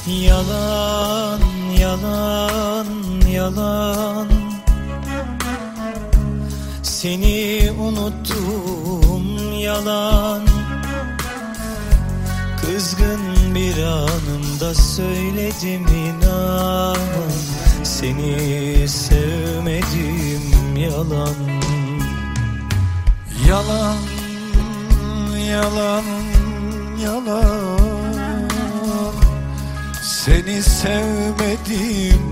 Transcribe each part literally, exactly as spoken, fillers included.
Yalan, yalan, yalan. Seni unuttum, yalan. Kızgın bir anımda söyledim, inan. Seni sevmedim, yalan. Yalan, yalan, yalan. Seni sevmedim,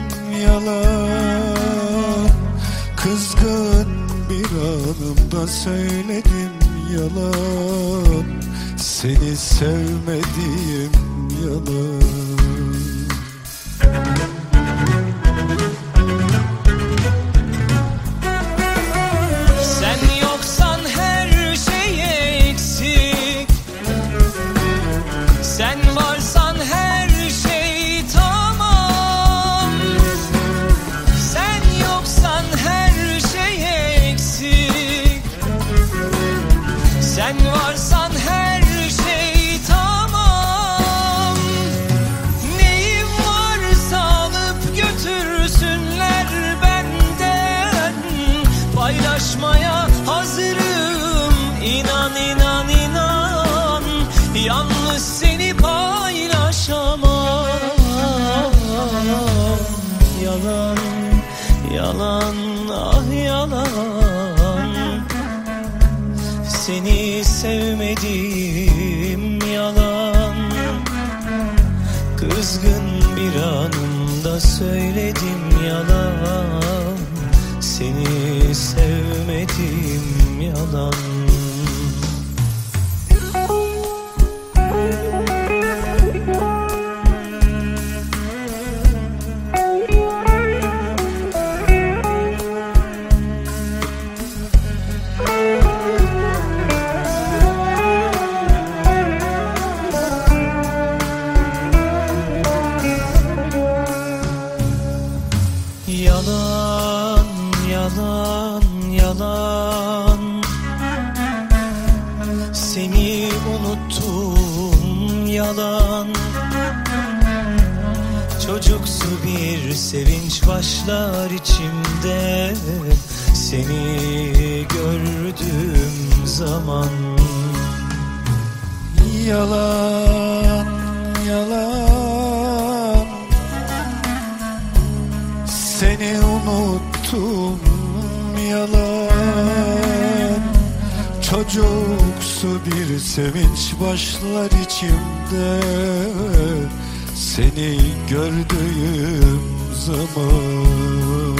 yalan. Kızgın bir anımda söyledim, yalan. Seni sevmedim, yalan. Sen varsan her şey tamam. Sen yoksan her şey eksik. Sen varsan her şey tamam. Neyim varsa alıp götürsünler benden. Paylaşmaya hazırım, inan inan inan. Yalnız seni paylaşamam. Yalan, yalan, ah yalan. Seni sevmedim, yalan. Kızgın bir anımda söyledim, yalan. Seni sevmedim, yalan. Yalan, yalan, yalan. Seni unuttum, yalan. Çocuksu bir sevinç başlar içimde, seni gördüğüm zaman. Yalan, yalan. Seni unuttum, yalan. Çocuksu bir sevinç başlar içimde, seni gördüğüm zaman.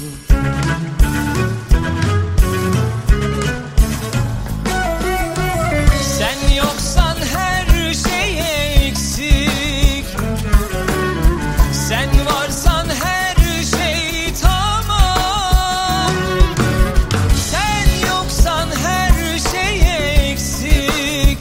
Sen yoksan her şey eksik. Sen varsan her şey tamam. Sen yoksan her şey eksik.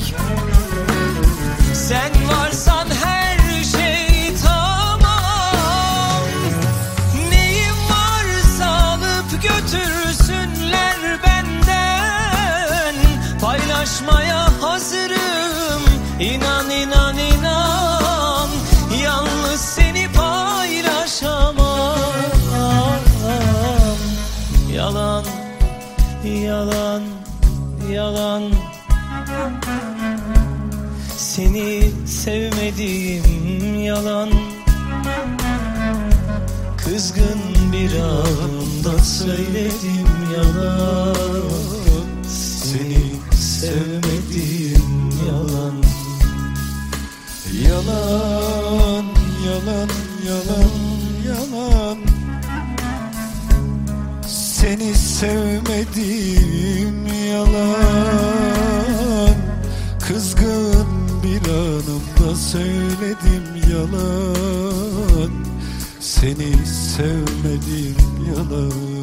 Sen varsan her şey tamam. Neyim varsa alıp götürsünler benden. Paylaşmaya hazırım, inan inan inan. Yalnız seni paylaşamam. Yalan, yalan, yalan. Seni sevmediğim, yalan. Kızgın bir anımda söyledim, yalan. Seni sevmediğim, yalan. Yalan, yalan, yalan, yalan. Seni sevmedim, yalan. Kızgın bir anımda söyledim, yalan. Seni sevmedim, yalan.